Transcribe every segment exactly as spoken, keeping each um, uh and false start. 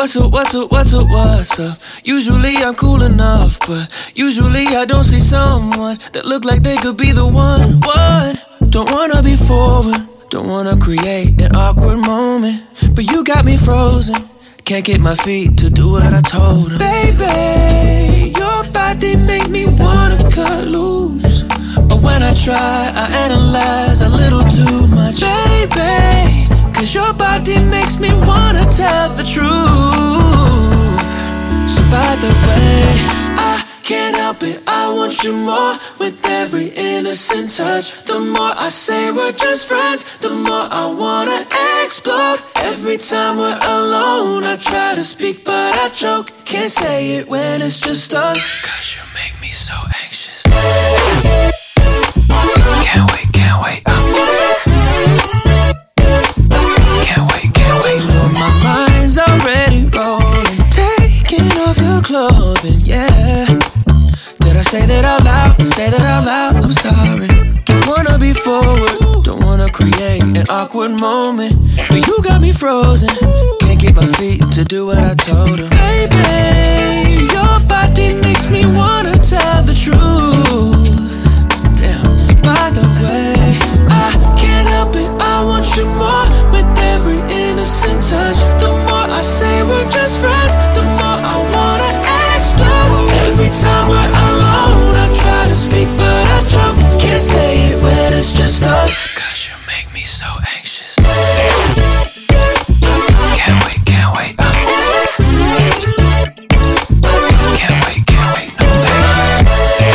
What's up, what's up, what's up, what's up? Usually I'm cool enough, but usually I don't see someone that look like they could be the one. What? Don't wanna be forward, don't wanna create an awkward moment, but you got me frozen. Can't get my feet to do what I told him. Baby, your body make me wanna cut loose, but when I try, I analyze a little too much. Baby, cause your body makes me wanna tell the truth. So by the way, I can't help it, I want you more. With every innocent touch, the more I say we're just friends, the more I wanna explode. Every time we're alone, I try to speak but I choke. Can't say it when it's just us, cause you make me so anxious. Can't wait, can't wait, uh. Can't wait, can't wait, look, my mind's already rolling. Taking off your clothing, yeah. Did I say that out loud? Say that out loud, I'm sorry. Don't wanna be forward, don't wanna create an awkward moment, but you got me frozen. Can't get my feet to do what I told her. Baby, your body makes me wanna tell the truth. Damn. So by the way, I can't help it, I want you more. With every innocent touch, the more I say we're just friends, the more I wanna explode. Every time we're alone, I try to speak but I choke. Can't say it when it's just us, cause you make me so anxious. Can't wait, can't wait, uh. Can't wait, can't wait, no patience.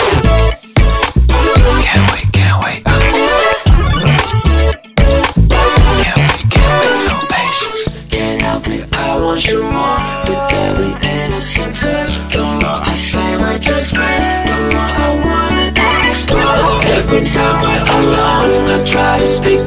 Can't wait, can't wait, uh. Can't wait, can't wait, no patience. Can't help it, I want you more. With every innocent touch, the more I say we're just friends, the more I wanna explode. Every time we're alone, I try to speak